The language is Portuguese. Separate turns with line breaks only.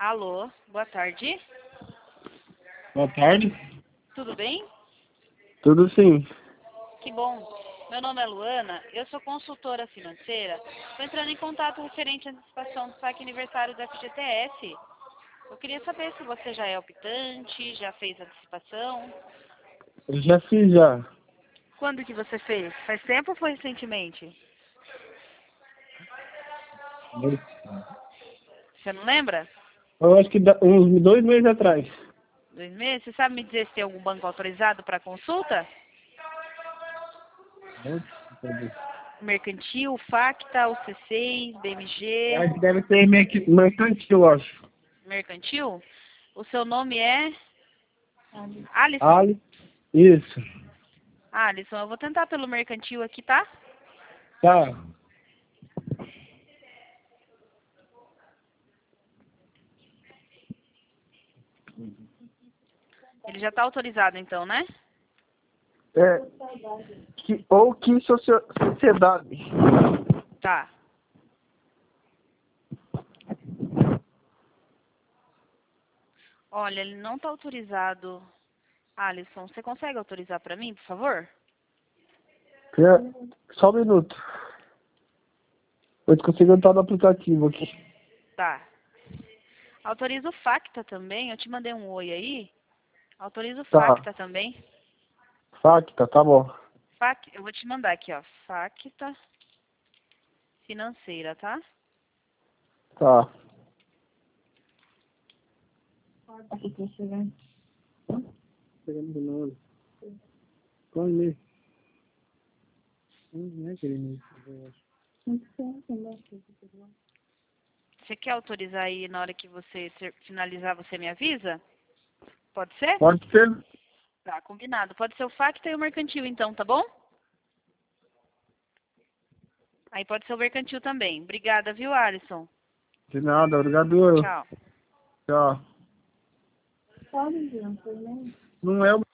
Alô, boa tarde.
Boa tarde.
Tudo bem?
Tudo sim.
Que bom. Meu nome é Luana, eu sou consultora financeira. Estou entrando em contato referente à antecipação do saque aniversário do FGTS. Eu queria saber se você já é optante, já fez antecipação.
Eu já fiz já.
Quando que você fez? Faz tempo ou foi recentemente? Você não lembra?
Eu acho que uns 2 meses atrás.
2 meses? Você sabe me dizer se tem algum banco autorizado para consulta? Mercantil, Facta, UC6, BMG,
Acho que deve ser mercantil, eu acho.
Mercantil? O seu nome é Alisson?
Ali? Isso.
Alisson, eu vou tentar pelo Mercantil aqui, tá?
Tá.
Ele já está autorizado então, né?
Que sociedade.
Tá. Olha, ele não está autorizado. Alisson, você consegue autorizar para mim, por favor?
Só um minuto. Eu consigo entrar no aplicativo aqui.
Tá. Autoriza o Facta também. Eu te mandei um oi aí. Autoriza o
Tá.
Facta também.
Facta, tá bom.
Eu vou te mandar aqui, ó. Facta financeira, tá?
Tá. Pegando de novo. Qual e-mail? Não é aquele e-mail.
Você quer autorizar aí na hora que você finalizar, você me avisa? Pode ser?
Pode ser?
Tá, combinado. Pode ser o Facta e o Mercantil então, tá bom? Aí pode ser o Mercantil também. Obrigada, viu, Alisson?
De nada, obrigado.
Tchau.
Tchau. Não é o